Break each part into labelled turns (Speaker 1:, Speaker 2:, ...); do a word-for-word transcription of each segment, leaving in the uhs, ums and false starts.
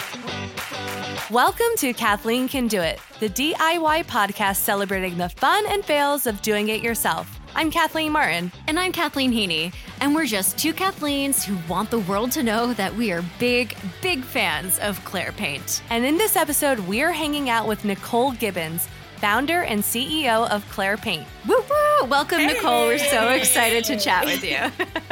Speaker 1: Welcome to Kathleen Can Do It, the D I Y podcast celebrating the fun and fails of doing it yourself. I'm Kathleen Martin.
Speaker 2: And I'm Kathleen Heaney. And we're just two Kathleens who want the world to know that we are big, big fans of Clare Paint.
Speaker 1: And in this episode, we're hanging out with Nicole Gibbons, founder and C E O of Clare Paint.
Speaker 2: Woo woo! Welcome,
Speaker 3: hey.
Speaker 2: Nicole. We're so excited to chat with you.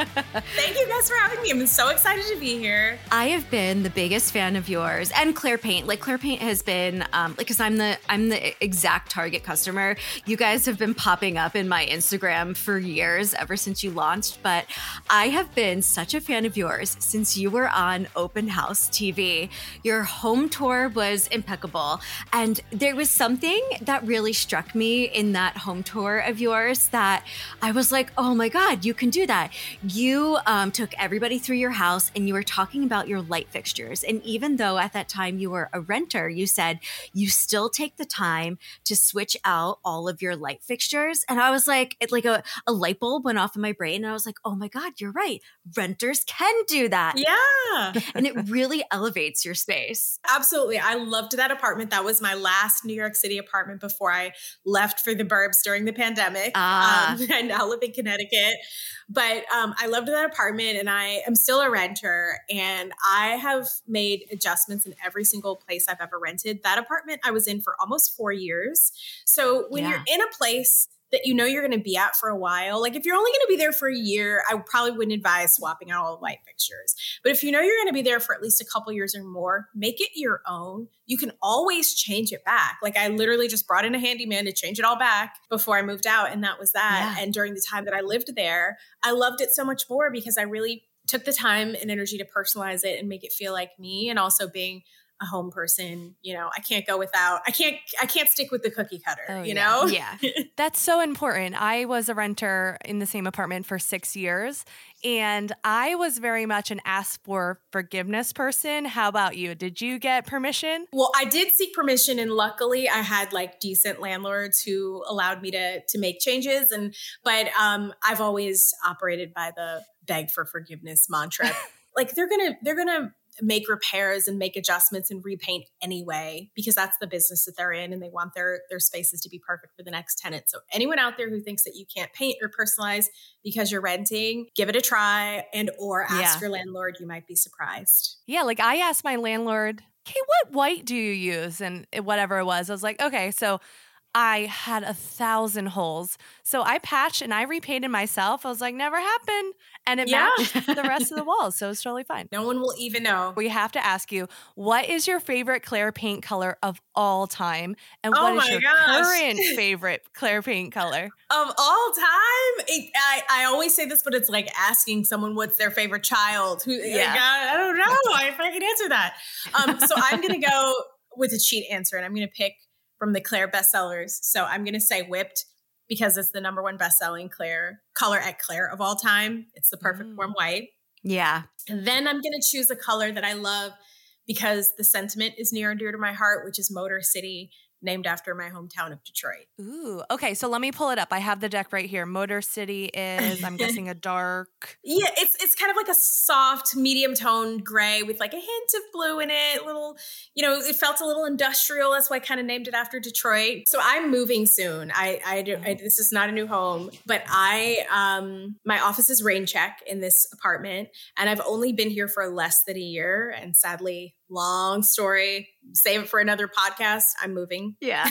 Speaker 3: Thank you guys for having me. I'm so excited to be here.
Speaker 2: I have been the biggest fan of yours and Clare Paint. Like Clare Paint has been, um, like, because I'm the I'm the exact target customer. You guys have been popping up in my Instagram for years, ever since you launched. But I have been such a fan of yours since you were on Open House T V. Your home tour was impeccable, and there was something that really struck me in that home tour of yours that I was like, oh my God, you can do that. You um, took everybody through your house and you were talking about your light fixtures. And even though at that time you were a renter, you said you still take the time to switch out all of your light fixtures. And I was like, it like a, a light bulb went off in my brain. And I was like, oh my God, you're right. Renters can do that.
Speaker 3: Yeah.
Speaker 2: And it really elevates your space.
Speaker 3: Absolutely. I loved that apartment. That was my last New York City apartment before I left for the burbs during the pandemic.
Speaker 2: Ah.
Speaker 3: Um, I now live in Connecticut. But um, I loved that apartment, and I am still a renter, and I have made adjustments in every single place I've ever rented. That apartment I was in for almost four years. So when
Speaker 2: Yeah.
Speaker 3: you're in a place that you know you're going to be at for a while, like if you're only going to be there for a year, I probably wouldn't advise swapping out all the light fixtures. But if you know you're going to be there for at least a couple years or more, make it your own. You can always change it back. Like I literally just brought in a handyman to change it all back before I moved out. And that was that.
Speaker 2: Yeah.
Speaker 3: And during the time that I lived there, I loved it so much more because I really took the time and energy to personalize it and make it feel like me. And also being a home person, you know, I can't go without, I can't, I can't stick with the cookie cutter,
Speaker 1: Oh,
Speaker 3: you
Speaker 1: yeah.
Speaker 3: know?
Speaker 2: Yeah.
Speaker 1: That's so important. I was a renter in the same apartment for six years, and I was very much an ask for forgiveness person. How about you? Did you get permission?
Speaker 3: Well, I did seek permission, and luckily I had like decent landlords who allowed me to to make changes. And but um, I've always operated by the beg for forgiveness mantra. Like they're gonna they're gonna make repairs and make adjustments and repaint anyway, because that's the business that they're in, and they want their their spaces to be perfect for the next tenant. So anyone out there who thinks that you can't paint or personalize because you're renting, give it a try, and or ask
Speaker 1: Yeah.
Speaker 3: your landlord. You might be surprised.
Speaker 1: Yeah, like I asked my landlord, okay, what white do you use? And it- whatever it was, I was like, okay, so I had a thousand holes. So I patched and I repainted myself. I was like, never happened. And it
Speaker 3: Yeah.
Speaker 1: matched the rest of the walls. So it's totally fine.
Speaker 3: No one will even know.
Speaker 1: We have to ask you, what is your favorite Clare Paint color of all time? And
Speaker 3: Oh
Speaker 1: what is
Speaker 3: my
Speaker 1: your
Speaker 3: gosh.
Speaker 1: current favorite Clare Paint color?
Speaker 3: Of all time, it, I, I always say this, but it's like asking someone what's their favorite child. Who?
Speaker 1: Yeah.
Speaker 3: Like, I, I don't know if I can answer that. Um, so I'm going to go with a cheat answer, and I'm going to pick from the Clare bestsellers. So I'm going to say Whipped because it's the number one best-selling Clare color at Clare of all time. It's the perfect
Speaker 1: Mm.
Speaker 3: warm white.
Speaker 2: Yeah.
Speaker 3: And then I'm going to choose a color that I love because the sentiment is near and dear to my heart, which is Motor City, named after my hometown of Detroit.
Speaker 1: Ooh, okay. So let me pull it up. I have the deck right here. Motor City is, I'm guessing, a dark.
Speaker 3: Yeah, it's it's kind of like a soft, medium toned gray with like a hint of blue in it. A little, you know, it felt a little industrial. That's why I kind of named it after Detroit. So I'm moving soon. I, I, do, I this is not a new home, but I um my office is rain check in this apartment, and I've only been here for less than a year. And sadly, long story. Save it for another podcast. I'm moving.
Speaker 2: Yeah.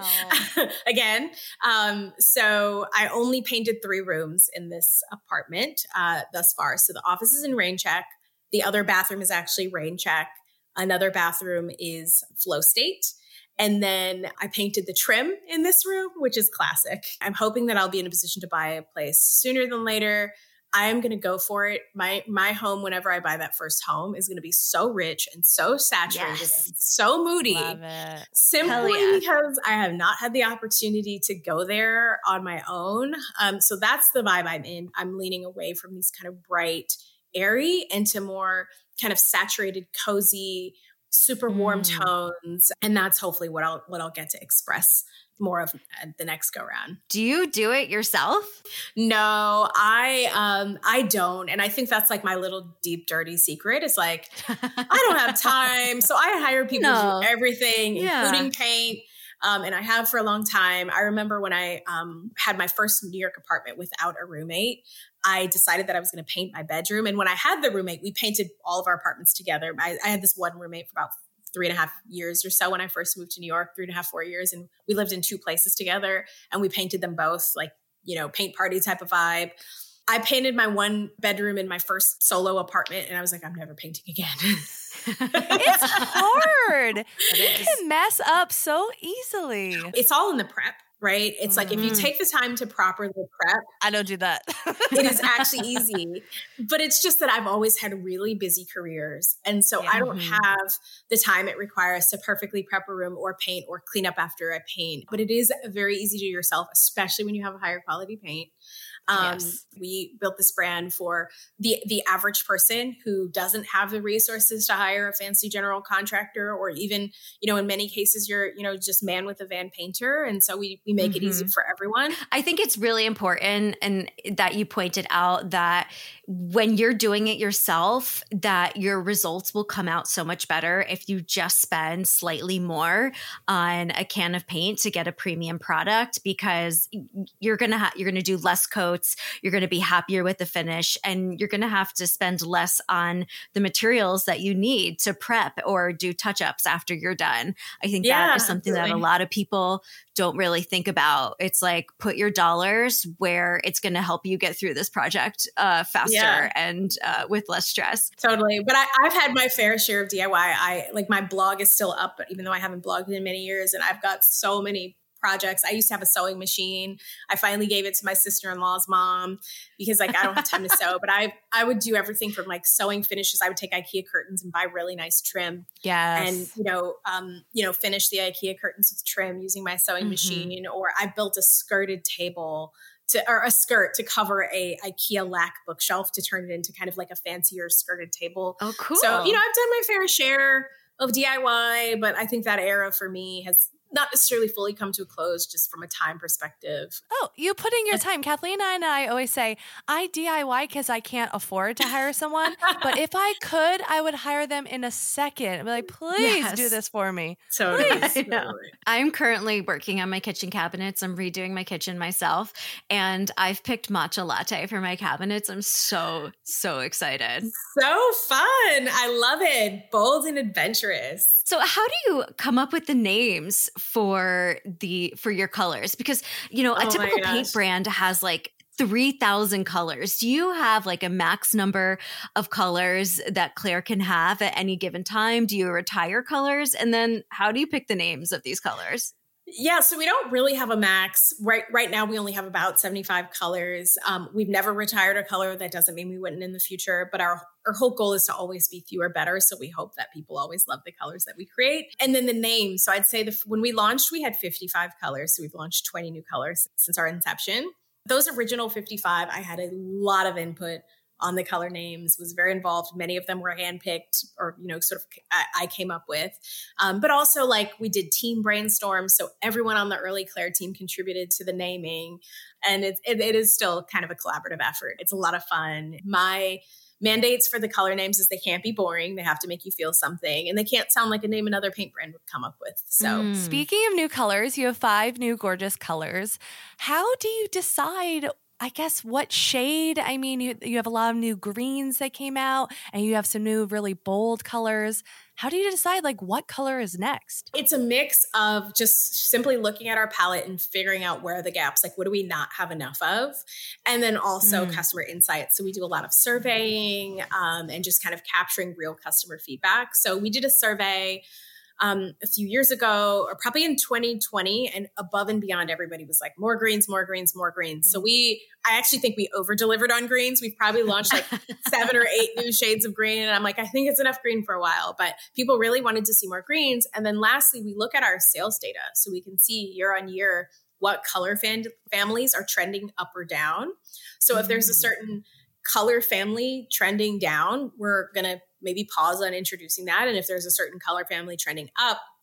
Speaker 1: Oh.
Speaker 3: Again. Um, so I only painted three rooms in this apartment uh, thus far. So the office is in rain check. The other bathroom is actually rain check. Another bathroom is flow state. And then I painted the trim in this room, which is classic. I'm hoping that I'll be in a position to buy a place sooner than later. I am going to go for it. My my home, whenever I buy that first home, is going to be so rich and so saturated
Speaker 2: Yes.
Speaker 3: and so moody.
Speaker 1: Love it.
Speaker 3: Simply
Speaker 2: yeah.
Speaker 3: because I have not had the opportunity to go there on my own. Um, so that's the vibe I'm in. I'm leaning away from these kind of bright, airy, into more kind of saturated, cozy, super warm
Speaker 1: Mm.
Speaker 3: tones. And that's hopefully what I'll what I'll get to express more of the next go round.
Speaker 2: Do you do it yourself?
Speaker 3: No, I um I don't. And I think that's like my little deep, dirty secret. It's like, I don't have time. So I hire people
Speaker 2: No.
Speaker 3: to do everything,
Speaker 2: Yeah.
Speaker 3: including paint. Um, and I have for a long time. I remember when I um, had my first New York apartment without a roommate, I decided that I was going to paint my bedroom. And when I had the roommate, we painted all of our apartments together. I, I had this one roommate for about three and a half years or so when I first moved to New York, three and a half, four years. And we lived in two places together and we painted them both, like, you know, paint party type of vibe. I painted my one bedroom in my first solo apartment and I was like, I'm never painting again.
Speaker 1: It's hard. It you can mess up so easily.
Speaker 3: It's all in the prep, right? It's mm-hmm. like if you take the time to properly prep.
Speaker 1: I don't do that.
Speaker 3: It is actually easy. But it's just that I've always had really busy careers. And so yeah. I don't have the time it requires to perfectly prep a room or paint or clean up after I paint. But it is very easy to do yourself, especially when you have a higher quality paint. Um, yes. We built this brand for the the average person who doesn't have the resources to hire a fancy general contractor, or even, you know, in many cases, you're, you know, just man with a van painter. And so we, we make mm-hmm. it easy for everyone.
Speaker 2: I think it's really important, and that you pointed out that when you're doing it yourself, that your results will come out so much better if you just spend slightly more on a can of paint to get a premium product, because you're going to ha- you're going to do less coats. You're going to be happier with the finish, and you're going to have to spend less on the materials that you need to prep or do touch-ups after you're done. I think yeah, that is something absolutely. that a lot of people don't really think about. It's like, put your dollars where it's going to help you get through this project uh, faster yeah. and uh, with less stress.
Speaker 3: Totally. But I, I've had my fair share of D I Y. I like my blog is still up, but even though I haven't blogged in many years, and I've got so many projects. I used to have a sewing machine. I finally gave it to my sister-in-law's mom because like I don't have time to sew, but I I would do everything from like sewing finishes. I would take IKEA curtains and buy really nice trim.
Speaker 1: Yes.
Speaker 3: And, you know, um, you know, finish the IKEA curtains with trim using my sewing mm-hmm. machine. Or I built a skirted table to, or a skirt to cover a IKEA lack bookshelf to turn it into kind of like a fancier skirted table.
Speaker 2: Oh, cool.
Speaker 3: So, you know, I've done my fair share of D I Y, but I think that era for me has not necessarily fully come to a close just from a time perspective.
Speaker 1: Oh, you put in your time. Kathleen and I always say, I D I Y because I can't afford to hire someone. But if I could, I would hire them in a second. I'd be like, please yes. do this for me.
Speaker 3: Totally.
Speaker 2: Please. I'm currently working on my kitchen cabinets. I'm redoing my kitchen myself. And I've picked matcha latte for my cabinets. I'm so, so excited.
Speaker 3: So fun. I love it. Bold and adventurous.
Speaker 2: So how do you come up with the names for the for your colors? Because, you know, a
Speaker 3: oh
Speaker 2: typical paint brand has like three thousand colors. Do you have like a max number of colors that Claire can have at any given time? Do you retire colors? And then how do you pick the names of these colors?
Speaker 3: Yeah, so we don't really have a max. Right right now, we only have about seventy-five colors. Um, we've never retired a color. That doesn't mean we wouldn't in the future, but our, our whole goal is to always be fewer better. So we hope that people always love the colors that we create. And then the name. So I'd say the, when we launched, we had fifty-five colors. So we've launched twenty new colors since our inception. Those original fifty-five, I had a lot of input on the color names, was very involved. Many of them were handpicked or, you know, sort of I, I came up with. Um, but also like we did team brainstorms. So everyone on the early Claire team contributed to the naming. And it, it, it is still kind of a collaborative effort. It's a lot of fun. My mandates for the color names is they can't be boring. They have to make you feel something. And they can't sound like a name another paint brand would come up with. So
Speaker 1: mm. Speaking of new colors, you have five new gorgeous colors. How do you decide, I guess, what shade? I mean, you you have a lot of new greens that came out and you have some new really bold colors. How do you decide like what color is next?
Speaker 3: It's a mix of just simply looking at our palette and figuring out where are the gaps, like what do we not have enough of? And then also mm. customer insights. So we do a lot of surveying um, and just kind of capturing real customer feedback. So we did a survey Um, a few years ago, or probably in twenty twenty, and above and beyond, everybody was like, more greens, more greens, more greens. So we, I actually think we over delivered on greens. We've probably launched like seven or eight new shades of green. And I'm like, I think it's enough green for a while, but people really wanted to see more greens. And then lastly, we look at our sales data so we can see year on year what color fan- families are trending up or down. So if there's a certain color family trending down, we're going to maybe pause on introducing that. And if there's a certain color family trending up,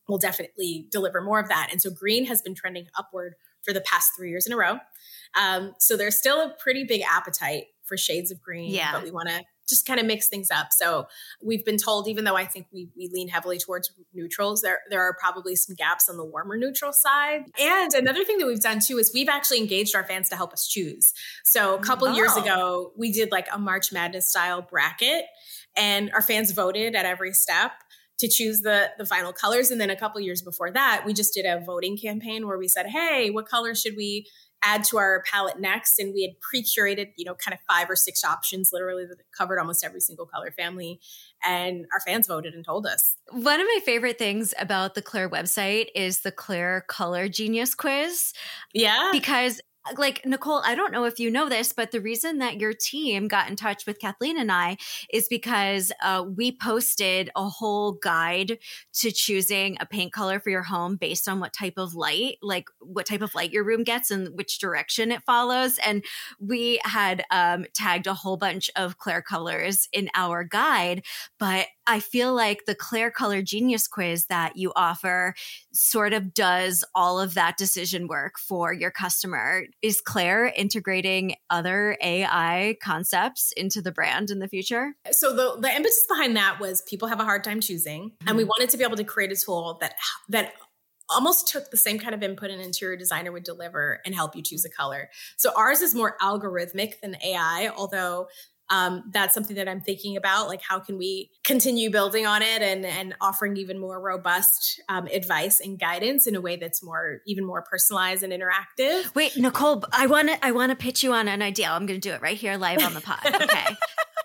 Speaker 3: we'll definitely deliver more of that. And so green has been trending upward for the past three years in a row. Um, so there's still a pretty big appetite for shades of green,
Speaker 2: yeah.
Speaker 3: but we want to just kind of mix things up. So we've been told, even though I think we we lean heavily towards neutrals, there there are probably some gaps on the warmer neutral side. And another thing that we've done too is we've actually engaged our fans to help us choose. So a couple
Speaker 1: oh.
Speaker 3: years ago, we did like a March Madness style bracket, and our fans voted at every step to choose the the final colors. And then a couple years before that, we just did a voting campaign where we said, hey, what color should we add to our palette next? And we had pre-curated, you know, kind of five or six options, literally, that covered almost every single color family. And our fans voted and told us.
Speaker 2: One of my favorite things about the Claire website is the Claire Color Genius quiz.
Speaker 3: Yeah.
Speaker 2: Because like, Nicole, I don't know if you know this, but the reason that your team got in touch with Kathleen and I is because uh, we posted a whole guide to choosing a paint color for your home based on what type of light, like what type of light your room gets and which direction it follows. And we had um, tagged a whole bunch of Claire colors in our guide, but I feel like the Claire Color Genius quiz that you offer sort of does all of that decision work for your customer. Is Claire integrating other A I concepts into the brand in the future?
Speaker 3: So the, the emphasis behind that was people have a hard time choosing. Mm-hmm. And we wanted to be able to create a tool that that almost took the same kind of input an interior designer would deliver and help you choose a color. So ours is more algorithmic than A I, although Um, that's something that I'm thinking about. Like, how can we continue building on it and, and offering even more robust um, advice and guidance in a way that's more, even more personalized and interactive?
Speaker 2: Wait, Nicole, I want to, I want to pitch you on an idea. I'm going to do it right here live on the pod. Okay.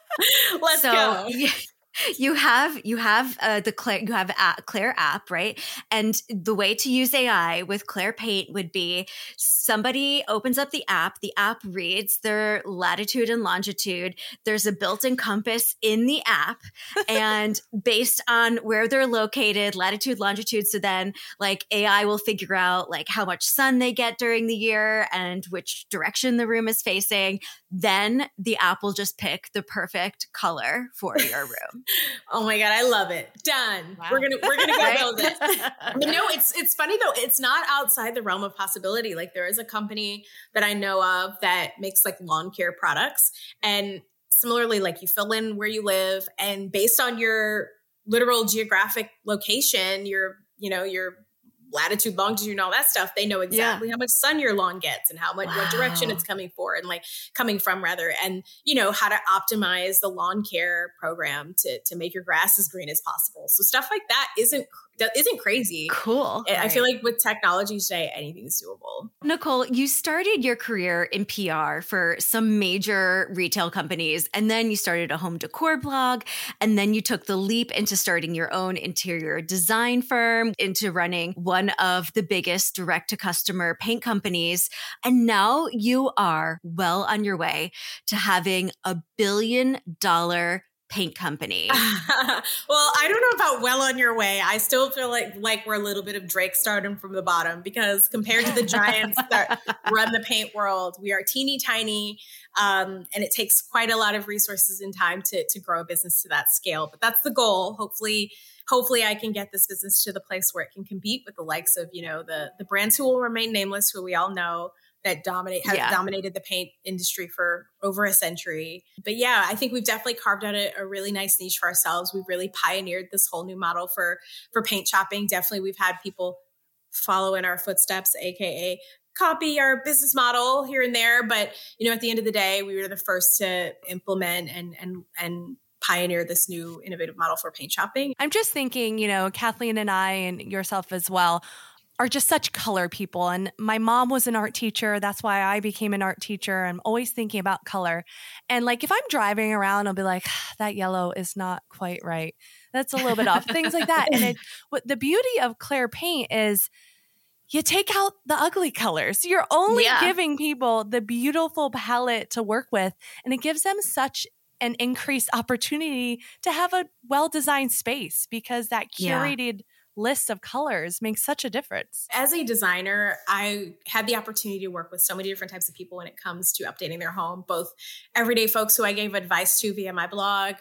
Speaker 3: Let's
Speaker 2: so,
Speaker 3: go.
Speaker 2: Yeah. You have you have uh, the Claire you have a Claire app, right? And the way to use A I with Claire Paint would be somebody opens up the app, the app reads their latitude and longitude. There's a built-in compass in the app, and based on where they're located, latitude, longitude. So then, like A I will figure out like how much sun they get during the year and which direction the room is facing. Then the app will just pick the perfect color for your room.
Speaker 3: Oh my God, I love it. Done. Wow. We're gonna we're gonna go right? build it. But no, it's it's funny though. It's not outside the realm of possibility. Like there is a company that I know of that makes like lawn care products, and similarly, like you fill in where you live, and based on your literal geographic location, your you know your latitude, longitude, and all that stuff, they know exactly yeah. how much sun your lawn gets and how much, wow. what direction it's coming for and like coming from rather, and you know, how to optimize the lawn care program to, to make your grass as green as possible. So stuff like that isn't, that isn't crazy.
Speaker 2: Cool.
Speaker 3: I right. feel like with technology today, anything's doable.
Speaker 2: Nicole, you started your career in P R for some major retail companies, and then you started a home decor blog, and then you took the leap into starting your own interior design firm, into running one of the biggest direct-to-customer paint companies. And now you are well on your way to having a billion dollar paint company.
Speaker 3: Well, I don't know about well on your way. I still feel like like we're a little bit of Drake starting from the bottom, because compared to the giants that run the paint world, we are teeny tiny, um, and it takes quite a lot of resources and time to to grow a business to that scale. But that's the goal. Hopefully, hopefully I can get this business to the place where it can compete with the likes of, you know, the the brands who will remain nameless, who we all know that dominate have yeah. dominated the paint industry for over a century. But yeah, I think we've definitely carved out a, a really nice niche for ourselves. We've really pioneered this whole new model for for paint shopping. Definitely, we've had people follow in our footsteps, aka copy our business model here and there. But you know, at the end of the day, we were the first to implement and and and pioneer this new innovative model for paint shopping.
Speaker 1: I'm just thinking, you know, Kathleen and I, and yourself as well, are just such color people. And my mom was an art teacher. That's why I became an art teacher. I'm always thinking about color. And like, if I'm driving around, I'll be like, that yellow is not quite right. That's a little bit off. Things like that. And it, what the beauty of Claire Paint is, you take out the ugly colors. You're only yeah. giving people the beautiful palette to work with. And it gives them such an increased opportunity to have a well-designed space, because that curated yeah. list of colors makes such a difference.
Speaker 3: As a designer, I had the opportunity to work with so many different types of people when it comes to updating their home, both everyday folks who I gave advice to via my blog,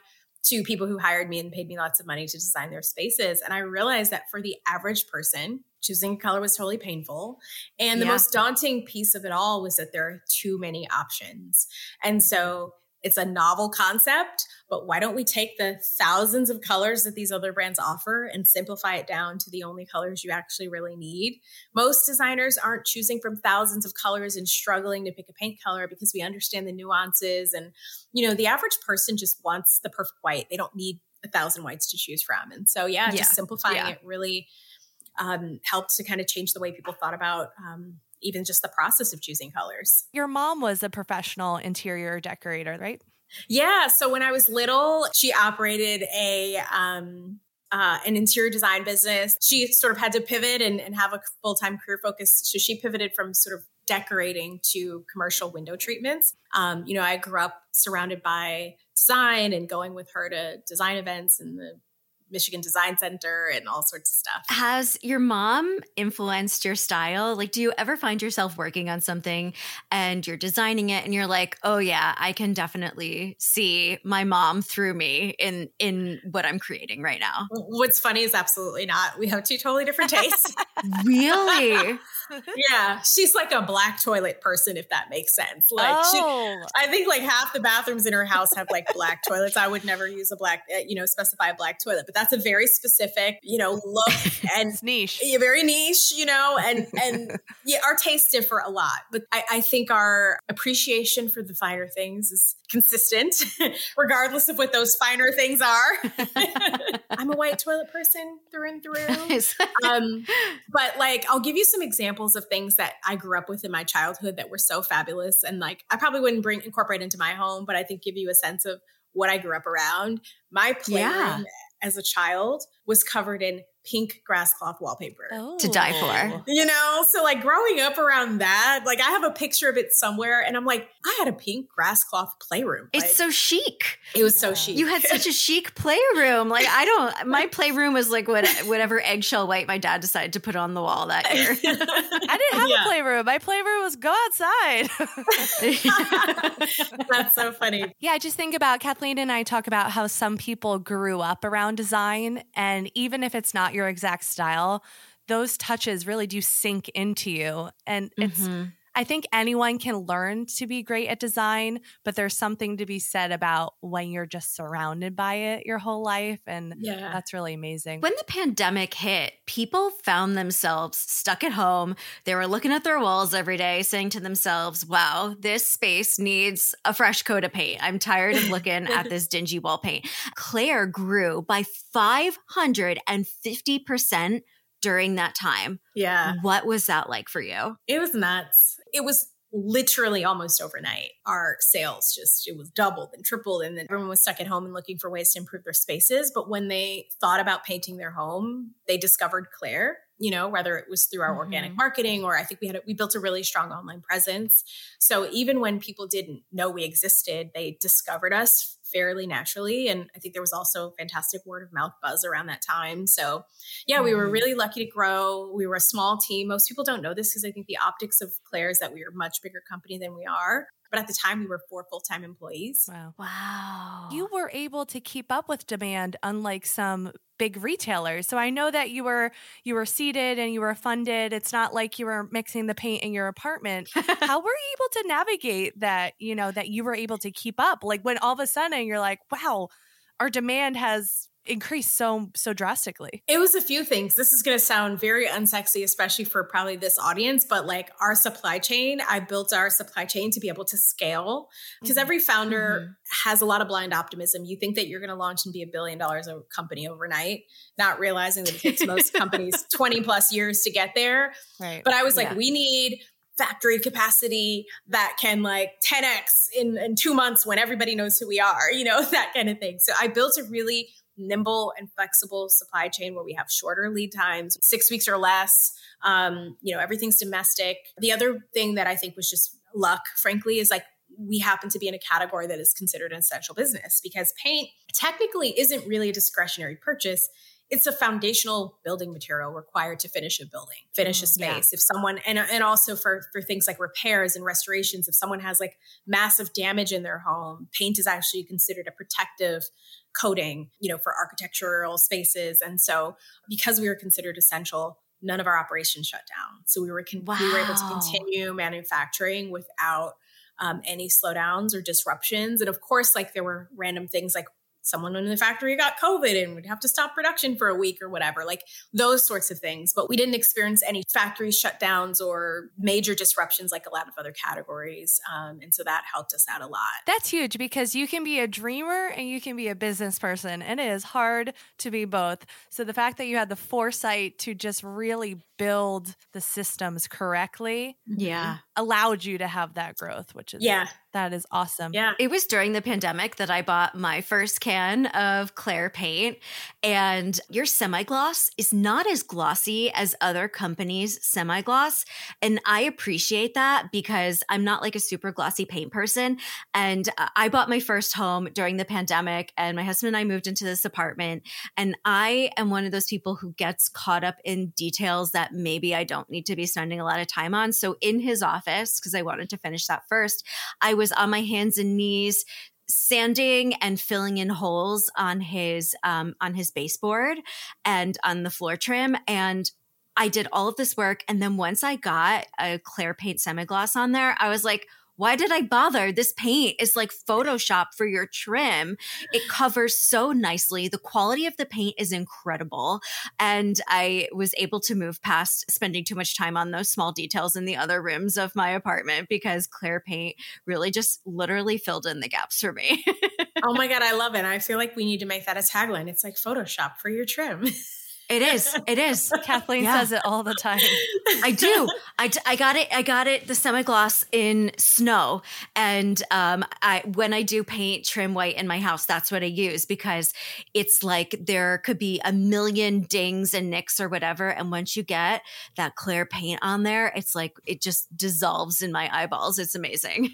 Speaker 3: to people who hired me and paid me lots of money to design their spaces. And I realized that for the average person, choosing a color was totally painful. And the yeah. most daunting piece of it all was that there are too many options. And so it's a novel concept, but why don't we take the thousands of colors that these other brands offer and simplify it down to the only colors you actually really need? Most designers aren't choosing from thousands of colors and struggling to pick a paint color because we understand the nuances. And, you know, the average person just wants the perfect white. They don't need a thousand whites to choose from. And so, yeah, yeah. just simplifying yeah. it really um, helped to kind of change the way people thought about um, even just the process of choosing colors.
Speaker 1: Your mom was a professional interior decorator, right?
Speaker 3: Yeah. So when I was little, she operated a um, uh, an interior design business. She sort of had to pivot and, and have a full-time career focus. So she pivoted from sort of decorating to commercial window treatments. Um, you know, I grew up surrounded by design and going with her to design events and the Michigan Design Center and all sorts of stuff.
Speaker 2: Has your mom influenced your style? Like, do you ever find yourself working on something and you're designing it and you're like, oh yeah, I can definitely see my mom through me in, in what I'm creating right now?
Speaker 3: What's funny is absolutely not. We have two totally different tastes.
Speaker 2: Really?
Speaker 3: Yeah. She's like a black toilet person, if that makes sense. Like, oh. she, I think like half the bathrooms in her house have like black toilets. I would never use a black, you know, specify a black toilet, but that's a very specific, you know, look and
Speaker 1: it's niche,
Speaker 3: very niche, you know, and, and yeah, our tastes differ a lot, but I, I think our appreciation for the finer things is consistent regardless of what those finer things are. I'm a white toilet person through and through. um, but like, I'll give you some examples of things that I grew up with in my childhood that were so fabulous. And like, I probably wouldn't bring incorporate into my home, but I think give you a sense of what I grew up around. My playroom yeah. as a child was covered in pink grass cloth wallpaper.
Speaker 2: Oh. To die for.
Speaker 3: You know, so like growing up around that, like I have a picture of it somewhere and I'm like, I had a pink grass cloth playroom.
Speaker 2: It's
Speaker 3: like,
Speaker 2: so chic.
Speaker 3: It was so chic.
Speaker 2: You had such a chic playroom. Like I don't, my playroom was like what, whatever eggshell white my dad decided to put on the wall that year.
Speaker 1: I didn't have yeah. a playroom. My playroom was go outside.
Speaker 3: That's so funny.
Speaker 1: Yeah, I just think about Kathleen and I talk about how some people grew up around design, and even if it's not your exact style, those touches really do sink into you. And it's, mm-hmm. I think anyone can learn to be great at design, but there's something to be said about when you're just surrounded by it your whole life. And yeah. that's really amazing.
Speaker 2: When the pandemic hit, people found themselves stuck at home. They were looking at their walls every day saying to themselves, wow, this space needs a fresh coat of paint. I'm tired of looking at this dingy wall paint. Claire grew by five hundred fifty percent during that time.
Speaker 3: Yeah.
Speaker 2: What was that like for you?
Speaker 3: It was nuts. It was literally almost overnight. Our sales just, it was doubled and tripled. And then everyone was stuck at home and looking for ways to improve their spaces. But when they thought about painting their home, they discovered Claire, you know, whether it was through our mm-hmm. organic marketing, or I think we had, a, we built a really strong online presence. So even when people didn't know we existed, they discovered us fairly naturally. And I think there was also fantastic word of mouth buzz around that time. So yeah, we were really lucky to grow. We were a small team. Most people don't know this because I think the optics of Claire is that we are a much bigger company than we are. But at the time, we were four full-time employees.
Speaker 1: Wow.
Speaker 2: Wow.
Speaker 1: You were able to keep up with demand, unlike some big retailers. So I know that you were you were seated and you were funded. It's not like you were mixing the paint in your apartment. How were you able to navigate that, you know, that you were able to keep up? Like when all of a sudden you're like, wow, our demand has increased so so drastically.
Speaker 3: It was a few things. This is going to sound very unsexy, especially for probably this audience, but like our supply chain, I built our supply chain to be able to scale, because mm-hmm. every founder mm-hmm. has a lot of blind optimism. You think that you're going to launch and be a billion dollars a company overnight, not realizing that it takes most companies twenty plus years to get there.
Speaker 1: Right.
Speaker 3: But I was like,
Speaker 1: yeah.
Speaker 3: we need factory capacity that can like ten X in, in two months when everybody knows who we are, you know, that kind of thing. So I built a really nimble and flexible supply chain where we have shorter lead times, six weeks or less. Um, you know, everything's domestic. The other thing that I think was just luck, frankly, is like we happen to be in a category that is considered an essential business, because paint technically isn't really a discretionary purchase. it's a foundational building material required to finish a building, finish a space.
Speaker 2: Yeah.
Speaker 3: If someone, and, and also for, for things like repairs and restorations, if someone has like massive damage in their home, paint is actually considered a protective coating, you know, for architectural spaces. And so because we were considered essential, none of our operations shut down. So we were, con-
Speaker 2: wow.
Speaker 3: we were able to continue manufacturing without um, any slowdowns or disruptions. And of course, like there were random things like someone in the factory got COVID and would have to stop production for a week or whatever, like those sorts of things. But we didn't experience any factory shutdowns or major disruptions like a lot of other categories. Um, and so that helped us out a lot.
Speaker 1: That's huge because you can be a dreamer and you can be a business person, and it is hard to be both. So the fact that you had the foresight to just really build the systems correctly
Speaker 2: yeah.
Speaker 1: allowed you to have that growth, which is
Speaker 3: yeah.
Speaker 1: that is awesome.
Speaker 3: Yeah.
Speaker 2: It was during the pandemic that I bought my first can of Claire paint, and your semi-gloss is not as glossy as other companies' semi-gloss. And I appreciate that because I'm not like a super glossy paint person. And I bought my first home during the pandemic, and my husband and I moved into this apartment. And I am one of those people who gets caught up in details that maybe I don't need to be spending a lot of time on. So in his office, because I wanted to finish that first, I was on my hands and knees sanding and filling in holes on his um, on his baseboard and on the floor trim. And I did all of this work. And then once I got a Claire paint semi-gloss on there, I was like, why did I bother? This paint is like Photoshop for your trim. It covers so nicely. The quality of the paint is incredible. And I was able to move past spending too much time on those small details in the other rooms of my apartment because Claire paint really just literally filled in the gaps for me.
Speaker 3: Oh my God, I love it. I feel like we need to make that a tagline. It's like Photoshop for your trim.
Speaker 2: It is. It is.
Speaker 1: Kathleen
Speaker 2: Yeah.
Speaker 1: says it all the time.
Speaker 2: I do. I, d- I got it. I got it. The semi-gloss in snow. And um, I when I do paint trim white in my house, that's what I use because it's like there could be a million dings and nicks or whatever. And once you get that clear paint on there, it's like it just dissolves in my eyeballs. It's amazing.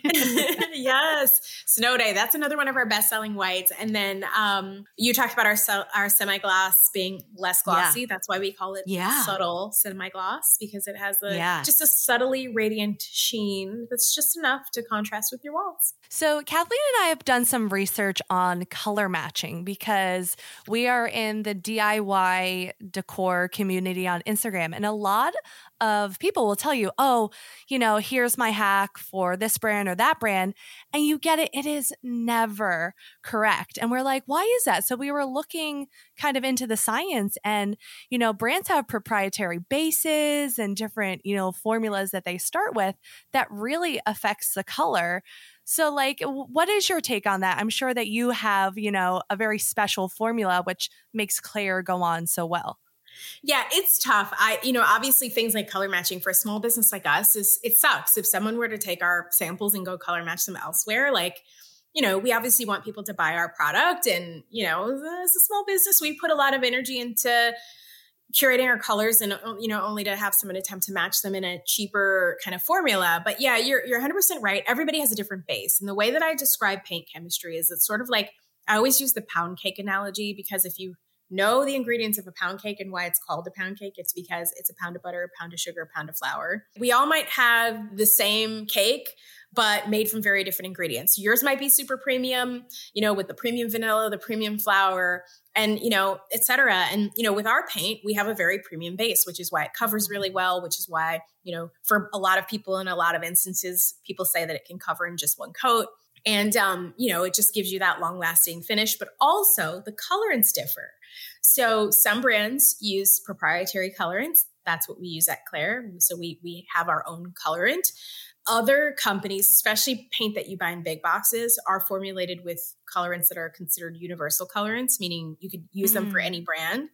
Speaker 3: Yes. Snow Day. That's another one of our best-selling whites. And then um, you talked about our se- our semi-gloss being less glossy. Yeah. That's why we call it
Speaker 2: yeah.
Speaker 3: subtle semi-gloss because it has a,
Speaker 2: yeah.
Speaker 3: just a subtly radiant sheen that's just enough to contrast with your walls.
Speaker 1: So Kathleen and I have done some research on color matching because we are in the D I Y decor community on Instagram. And a lot of people will tell you, oh, you know, here's my hack for this brand or that brand. And you get it. It is never correct. And we're like, why is that? So we were looking kind of into the science and, you know, brands have proprietary bases and different, you know, formulas that they start with that really affects the color. So like, what is your take on that? I'm sure that you have, you know, a very special formula, which makes Claire go on so well.
Speaker 3: Yeah, it's tough. I, you know, obviously things like color matching for a small business like us is, it sucks. If someone were to take our samples and go color match them elsewhere, like, you know, we obviously want people to buy our product and, you know, as a small business, we put a lot of energy into curating our colors and, you know, only to have someone attempt to match them in a cheaper kind of formula. But yeah, you're, you're one hundred percent right. Everybody has a different base. And the way that I describe paint chemistry is it's sort of like, I always use the pound cake analogy because if you know the ingredients of a pound cake and why it's called a pound cake, it's because it's a pound of butter, a pound of sugar, a pound of flour. We all might have the same cake, but made from very different ingredients. Yours might be super premium, you know, with the premium vanilla, the premium flour, and, you know, et cetera. And, you know, with our paint, we have a very premium base, which is why it covers really well, which is why, you know, for a lot of people in a lot of instances, people say that it can cover in just one coat. And, um, you know, it just gives you that long lasting finish, but also the colorants differ. So some brands use proprietary colorants. That's what we use at Claire. So we, we have our own colorant. Other companies, especially paint that you buy in big boxes, are formulated with colorants that are considered universal colorants, meaning you could use mm. them for any brand.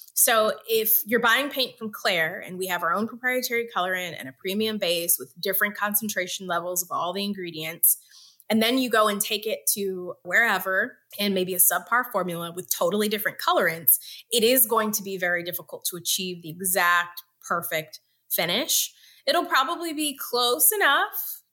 Speaker 3: So if you're buying paint from Claire and we have our own proprietary colorant and a premium base with different concentration levels of all the ingredients, and then you go and take it to wherever and maybe a subpar formula with totally different colorants, it is going to be very difficult to achieve the exact perfect finish. It'll probably be close enough,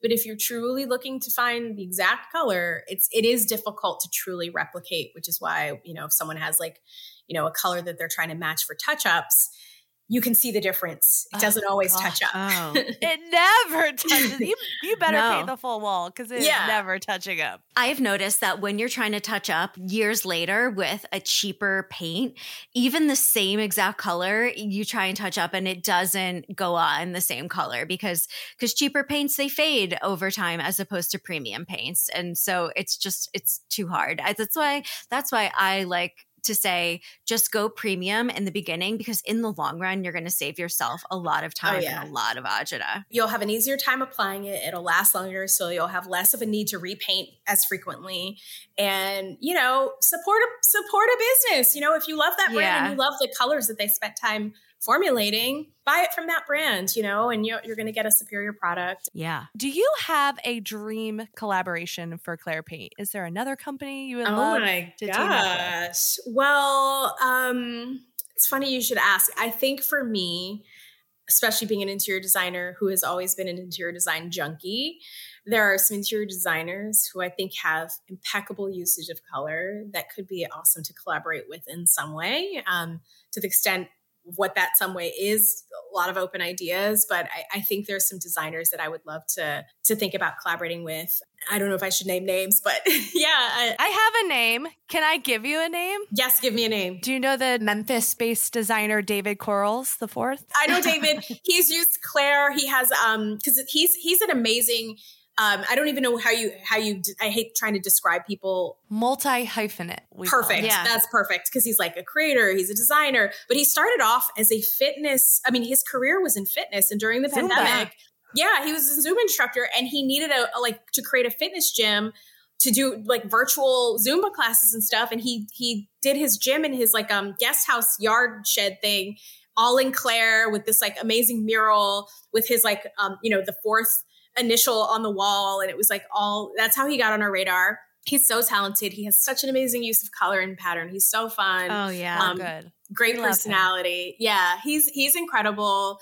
Speaker 3: But if you're truly looking to find the exact color, it's, it is difficult to truly replicate, which is why, you know, if someone has like, you know, a color that they're trying to match for touch-ups, you can see the difference. It doesn't oh, always gosh. touch up.
Speaker 2: Oh.
Speaker 1: It never touches. You, you better
Speaker 2: no.
Speaker 1: paint the full wall because it's yeah. never touching up.
Speaker 2: I've noticed that when you're trying to touch up years later with a cheaper paint, even the same exact color, you try and touch up and it doesn't go on the same color because because cheaper paints, they fade over time as opposed to premium paints. And so it's just, it's too hard. I, that's why, that's why I like to say just go premium in the beginning because in the long run, you're going to save yourself a lot of time oh, yeah. and a lot of agita.
Speaker 3: You'll have an easier time applying it. It'll last longer. So you'll have less of a need to repaint as frequently and, you know, support a, support a business. You know, if you love that brand yeah. and you love the colors that they spent time formulating, buy it from that brand, you know, and you're, you're going to get a superior product.
Speaker 2: Yeah.
Speaker 1: Do you have a dream collaboration for Claire Paint? Is there another company you would
Speaker 3: oh
Speaker 1: love
Speaker 3: my
Speaker 1: to
Speaker 3: gosh.
Speaker 1: team up with?
Speaker 3: Well, um, it's funny you should ask. I think for me, especially being an interior designer who has always been an interior design junkie, there are some interior designers who I think have impeccable usage of color that could be awesome to collaborate with in some way, um, to the extent what that some way is, a lot of open ideas, but I, I think there's some designers that I would love to to think about collaborating with. I don't know if I should name names, but yeah. I,
Speaker 1: I have a name. Can I give you a name?
Speaker 3: Yes, give me a name.
Speaker 1: Do you know the Memphis-based designer David Corals the fourth?
Speaker 3: I know David. He's used Claire. He has, um, because he's he's an amazing Um, I don't even know how you, how you, I hate trying to describe people.
Speaker 1: Multi-hyphenate.
Speaker 3: Perfect. Yeah. That's perfect. Cause he's like a creator, he's a designer, but he started off as a fitness. I mean, his career was in fitness and during the Zumba. pandemic, yeah, he was a Zumba instructor and he needed a, a like to create a fitness gym to do like virtual Zumba classes and stuff. And he, he did his gym in his like, um, guest house yard shed thing, all in Claire with this like amazing mural with his like, um, you know, the fourth initial on the wall. And it was like all, that's how he got on our radar. He's so talented. He has such an amazing use of color and pattern. He's so fun.
Speaker 2: Oh yeah.
Speaker 3: Um,
Speaker 1: good.
Speaker 3: Great we personality. Yeah. He's, he's incredible.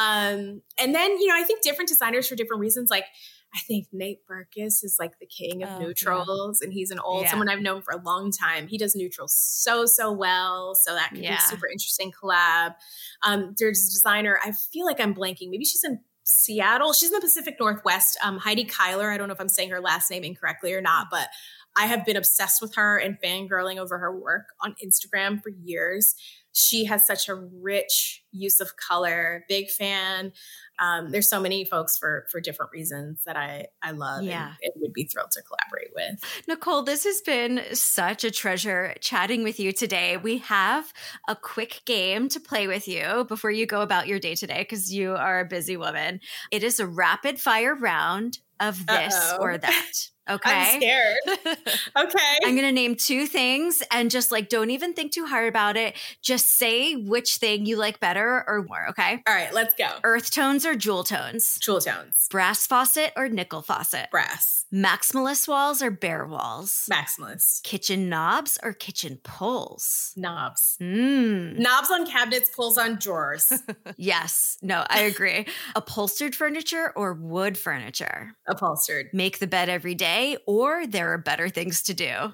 Speaker 3: Um, and then, you know, I think different designers for different reasons, like I think Nate Berkus is like the king of oh, neutrals yeah. and he's an old, yeah. someone I've known for a long time. He does neutrals so, so well. So that could yeah. be a super interesting collab. Um, there's a designer, I feel like I'm blanking. Maybe she's in Seattle. She's in the Pacific Northwest. Um, Heidi Kyler. I don't know if I'm saying her last name incorrectly or not, but I have been obsessed with her and fangirling over her work on Instagram for years. She has such a rich use of color. Big fan. Um, there's so many folks for for different reasons that I I love yeah. and, and would be thrilled to collaborate with.
Speaker 2: Nicole, this has been such a treasure chatting with you today. We have a quick game to play with you before you go about your day today because you are a busy woman. It is a rapid fire round of this Uh-oh. or that. Okay.
Speaker 3: I'm scared. Okay.
Speaker 2: I'm going to name two things and just like, don't even think too hard about it. Just say which thing you like better or more. Okay.
Speaker 3: All right, let's go.
Speaker 2: Earth tones or jewel tones?
Speaker 3: Jewel tones.
Speaker 2: Brass faucet or nickel faucet?
Speaker 3: Brass.
Speaker 2: Maximalist walls or bare walls?
Speaker 3: Maximalist.
Speaker 2: Kitchen knobs or kitchen pulls?
Speaker 3: Knobs.
Speaker 2: Mm.
Speaker 3: Knobs on cabinets, pulls on drawers.
Speaker 2: Yes. No, I agree. Upholstered furniture or wood furniture?
Speaker 3: Upholstered.
Speaker 2: Make the bed every day or there are better things to do?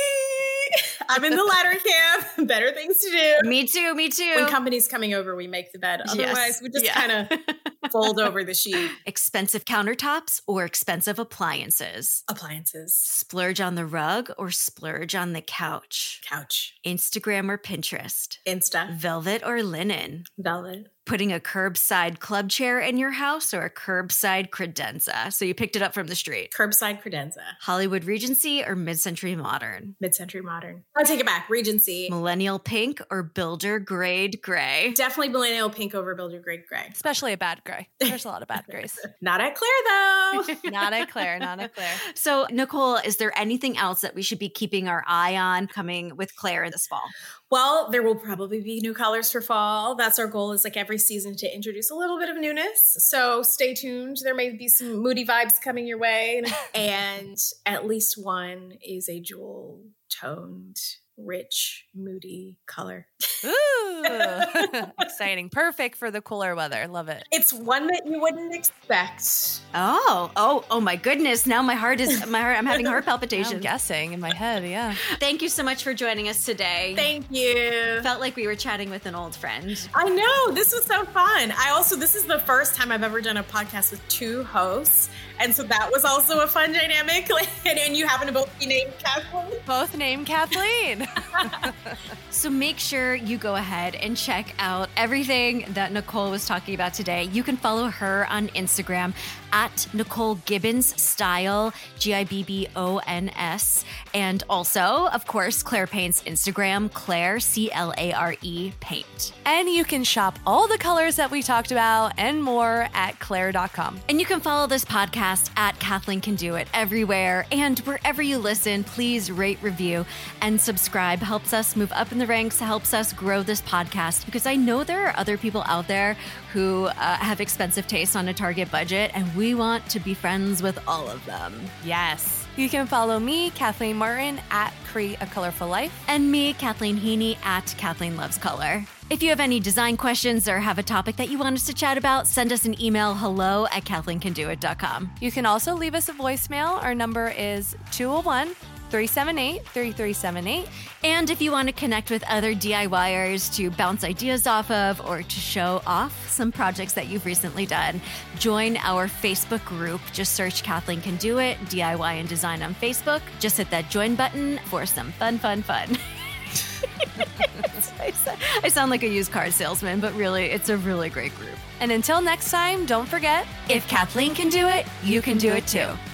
Speaker 3: I'm in the latter camp. Better things to do.
Speaker 2: Me too. Me too.
Speaker 3: When company's coming over, we make the bed. Otherwise, yes. we just yeah. kind of fold over the sheet.
Speaker 2: Expensive countertops or expensive appliances?
Speaker 3: Appliances.
Speaker 2: Splurge on the rug or splurge on the couch?
Speaker 3: Couch.
Speaker 2: Instagram or Pinterest?
Speaker 3: Insta.
Speaker 2: Velvet or linen?
Speaker 3: Velvet.
Speaker 2: Putting a curbside club chair in your house or a curbside credenza? So you picked it up from the street.
Speaker 3: Curbside credenza.
Speaker 2: Hollywood Regency or mid-century modern?
Speaker 3: Mid-century modern. I'll take it back. Regency.
Speaker 2: Millennial pink or builder grade gray?
Speaker 3: Definitely millennial pink over builder grade gray.
Speaker 1: Especially a bad gray. There's a lot of bad grays.
Speaker 3: Not at Claire though.
Speaker 1: Not at Claire. Not at Claire.
Speaker 2: So Nicole, is there anything else that we should be keeping our eye on coming with Claire this fall?
Speaker 3: Well, there will probably be new colors for fall. That's our goal, is like every season to introduce a little bit of newness. So stay tuned. There may be some moody vibes coming your way. And at least one is a jewel toned, rich, moody color.
Speaker 1: Ooh, exciting. Perfect for the cooler weather. Love it.
Speaker 3: It's one that you wouldn't expect.
Speaker 2: Oh, oh, oh my goodness. Now my heart is, my heart, I'm having heart palpitations.
Speaker 1: I'm guessing in my head, yeah.
Speaker 2: Thank you so much for joining us today.
Speaker 3: Thank you.
Speaker 2: Felt like we were chatting with an old friend.
Speaker 3: I know. This was so fun. I also, this is the first time I've ever done a podcast with two hosts. And so that was also a fun dynamic. and, and you happen to both be named Kathleen.
Speaker 1: Both named Kathleen.
Speaker 2: So make sure you go ahead and check out everything that Nicole was talking about today. You can follow her on Instagram at Nicole Gibbons Style, G I B B O N S. And also, of course, Claire Paint's Instagram, Claire, C L A R E, Paint.
Speaker 1: And you can shop all the colors that we talked about and more at claire dot com.
Speaker 2: And you can follow this podcast at Kathleen Can Do It everywhere. And wherever you listen, please rate, review, and subscribe. Helps us move up in the ranks, helps us grow this podcast, because I know there are other people out there who uh, have expensive tastes on a Target budget, and we want to be friends with all of them.
Speaker 1: Yes. You can follow me, Kathleen Martin, at Create a Colorful Life.
Speaker 2: And me, Kathleen Heaney, at Kathleen Loves Color. If you have any design questions or have a topic that you want us to chat about, send us an email, hello at kathleen can do it dot com.
Speaker 1: You can also leave us a voicemail. Our number is two oh one, three seven eight, three three seven eight.
Speaker 2: And if you want to connect with other DIYers to bounce ideas off of or to show off some projects that you've recently done, join our Facebook group. Just search Kathleen Can Do It, D I Y and Design on Facebook. Just hit that join button for some fun, fun, fun. I sound like a used car salesman, but really, it's a really great group.
Speaker 1: And until next time, don't forget,
Speaker 2: if Kathleen can do it, you can do it too.